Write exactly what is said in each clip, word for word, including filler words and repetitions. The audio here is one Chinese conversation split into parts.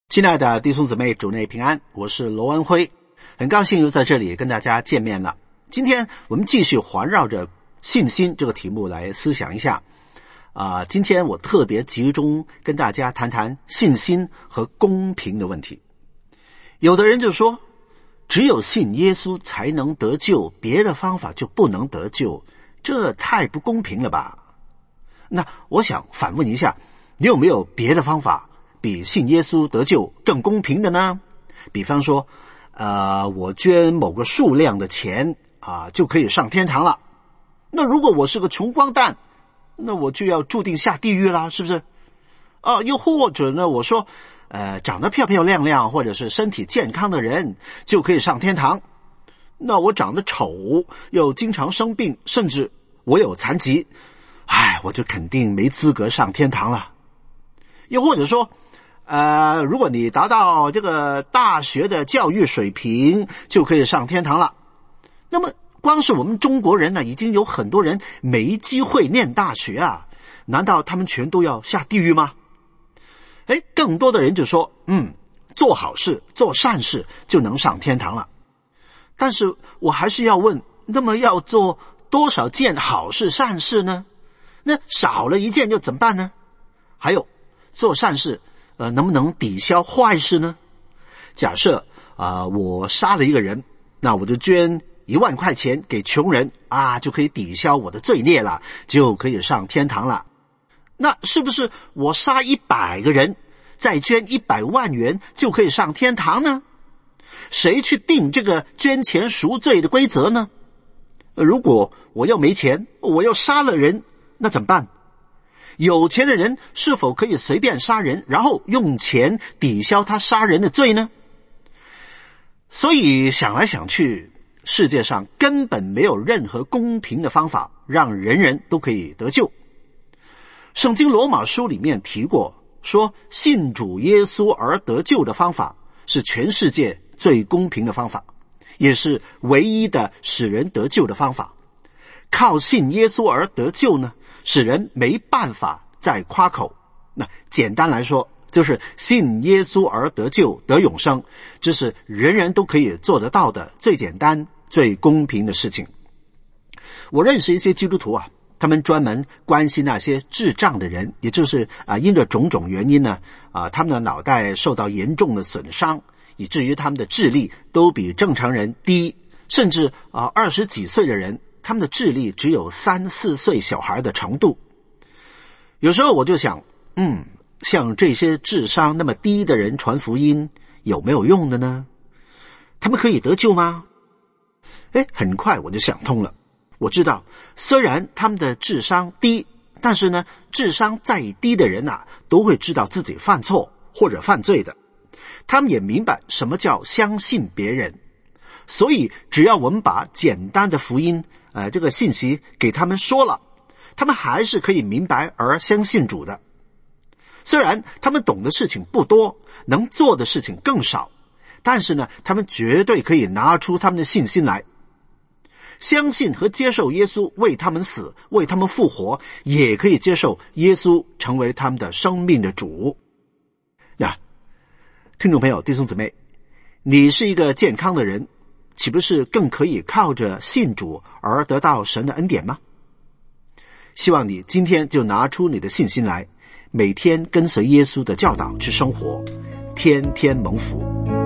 亲爱的弟兄姊妹，主内平安，我是罗恩辉，很高兴又在这里跟大家见面了。今天我们继续环绕着信心这个题目来思想一下。啊、呃，今天我特别集中跟大家谈谈信心和公平的问题。有的人就说，只有信耶稣才能得救，别的方法就不能得救，这太不公平了吧？那我想反问一下，你有没有别的方法比信耶稣得救更公平的呢？比方说，呃，我捐某个数量的钱啊、呃，就可以上天堂了。那如果我是个穷光蛋，那我就要注定下地狱啦，是不是？啊，又或者呢，我说，呃，长得漂漂亮亮或者是身体健康的人就可以上天堂。那我长得丑，又经常生病，甚至我有残疾，唉，我就肯定没资格上天堂了。又或者说，呃，如果你达到这个大学的教育水平，就可以上天堂了。那么光是我们中国人呢，已经有很多人没机会念大学啊，难道他们全都要下地狱吗？诶，更多的人就说，嗯，做好事，做善事就能上天堂了。但是我还是要问，那么要做多少件好事善事呢？那少了一件又怎么办呢？还有，做善事呃，能不能抵消坏事呢？假设啊、呃，我杀了一个人，那我就捐一万块钱给穷人啊，就可以抵消我的罪孽了，就可以上天堂了。那是不是我杀一百个人，再捐一百万元就可以上天堂呢？谁去定这个捐钱赎罪的规则呢？如果我又没钱，我又杀了人，那怎么办？有钱的人是否可以随便杀人，然后用钱抵消他杀人的罪呢？所以想来想去，世界上根本没有任何公平的方法让人人都可以得救。圣经罗马书里面提过，说信主耶稣而得救的方法是全世界最公平的方法，也是唯一的使人得救的方法。靠信耶稣而得救呢，使人没办法再夸口。那简单来说，就是信耶稣而得救得永生，这是人人都可以做得到的最简单最公平的事情。我认识一些基督徒啊，他们专门关心那些智障的人，也就是啊，因着种种原因呢，啊，他们的脑袋受到严重的损伤，以至于他们的智力都比正常人低，甚至啊，二十几岁的人，他们的智力只有三四岁小孩的程度。有时候我就想，嗯，像这些智商那么低的人传福音有没有用的呢？他们可以得救吗？诶，很快我就想通了。我知道，虽然他们的智商低，但是呢，智商再低的人啊，都会知道自己犯错或者犯罪的。他们也明白什么叫相信别人。所以只要我们把简单的福音呃，这个信息给他们说了，他们还是可以明白而相信主的。虽然他们懂的事情不多，能做的事情更少，但是呢，他们绝对可以拿出他们的信心来，相信和接受耶稣为他们死，为他们复活，也可以接受耶稣成为他们的生命的主。那听众朋友，弟兄姊妹，你是一个健康的人，岂不是更可以靠着信主而得到神的恩典吗？希望你今天就拿出你的信心来，每天跟随耶稣的教导去生活，天天蒙福。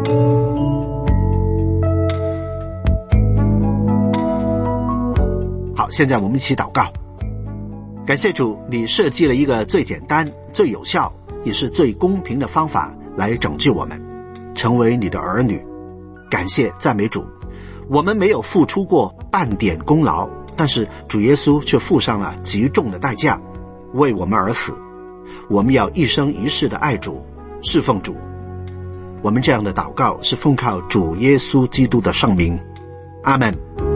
好，现在我们一起祷告。感谢主，你设计了一个最简单、最有效，也是最公平的方法来拯救我们，成为你的儿女。感谢赞美主，我们没有付出过半点功劳，但是主耶稣却付上了极重的代价，为我们而死。我们要一生一世的爱主，侍奉主。我们这样的祷告是奉靠主耶稣基督的圣名，阿们。